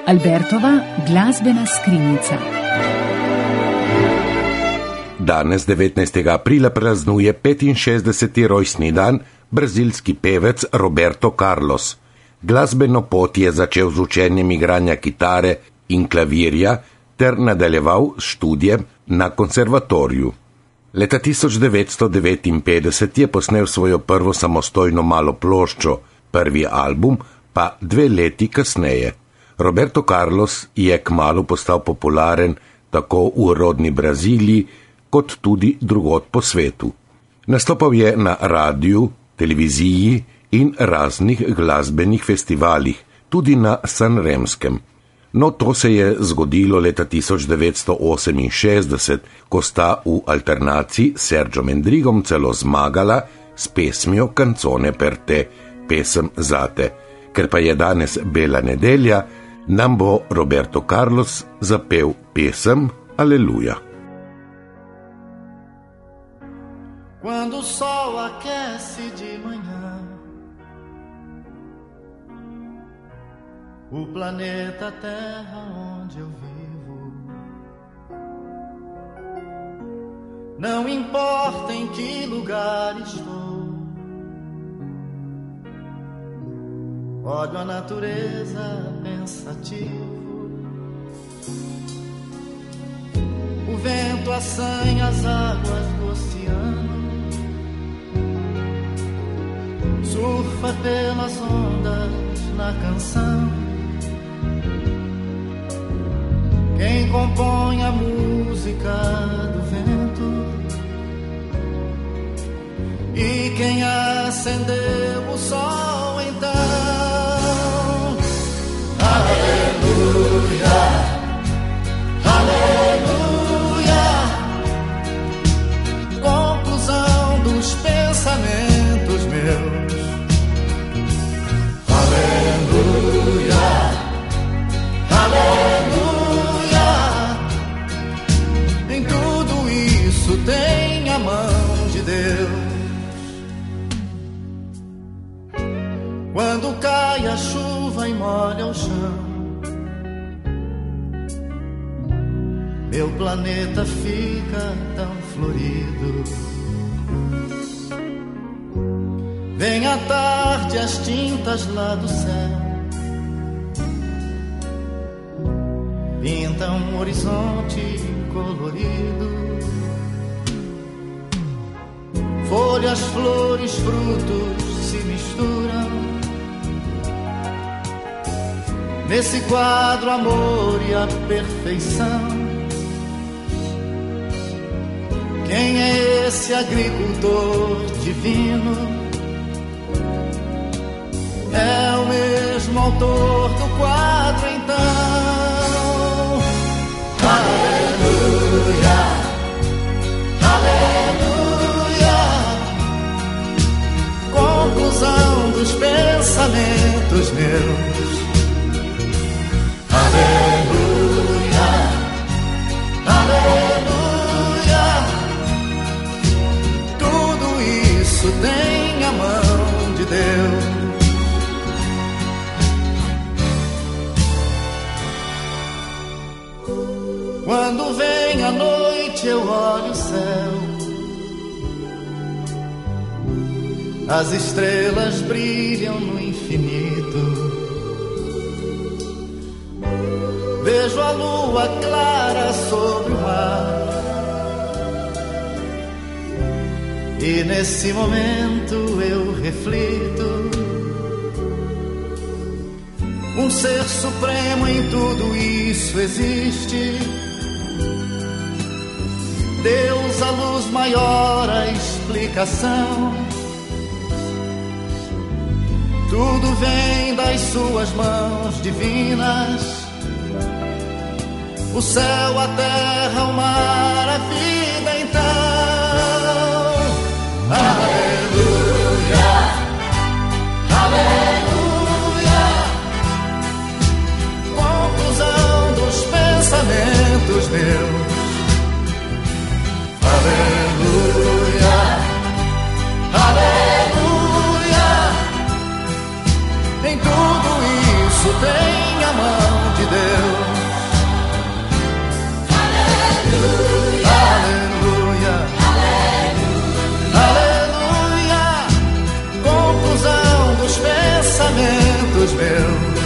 Albertova glasbena skrinjica. Danes, 19. aprila, praznuje 65. rojstni dan brazilski pevec Roberto Carlos. Glasbeno pot je začel z učenjem igranja kitare in klavirja ter nadaljeval s študijem na konservatoriju. Leta 1959 je posnel svojo prvo samostojno malo ploščo, prvi album pa 2 leti kasneje. Roberto Carlos je kmalu postal popularen tako v rodni Braziliji kot tudi drugod po svetu. Nastopal je na radiju, televiziji in raznih glasbenih festivalih, tudi na Sanremskem. No, to se je zgodilo leta 1968, ko sta v alternaciji s Sergio Mendrigom celo zmagala s pesmijo Canzone per te, pesem zate. Ker pa je danes Bela nedelja, nam bo Roberto Carlos zapel pesem Aleluja. Quando o sol aquece de manhã, o planeta Terra onde eu vivo, não importa em que lugar estou, olho a natureza pensativo, o vento assanha as águas do oceano, surfa pelas ondas na canção. Quem compõe a música do vento e quem acendeu o sol então. Aleluia, aleluia, conclusão dos pensamentos meus. Aleluia, aleluia, em tudo isso tem a mão de Deus. Quando cai a chuva e molha o chão, meu planeta fica tão florido. Vem à tarde as tintas lá do céu, pintam um horizonte colorido. Folhas, flores, frutos se misturam nesse quadro, amor e a perfeição. Quem é esse agricultor divino? É o mesmo autor do quadro, então. Aleluia, aleluia, conclusão dos pensamentos meus. Aleluia, aleluia, tudo isso tem a mão de Deus. Quando vem a noite eu olho o céu, as estrelas brilham no infinito, vejo a lua clara sobre o mar, e nesse momento eu reflito, um ser supremo em tudo isso existe, Deus, a luz maior, a explicação. Tudo vem das suas mãos divinas, o céu, a terra, o mar, a vida então. Aleluia, aleluia, conclusão dos pensamentos meus. Aleluia, aleluia, em tudo isso tem a mão de Deus. dos meus.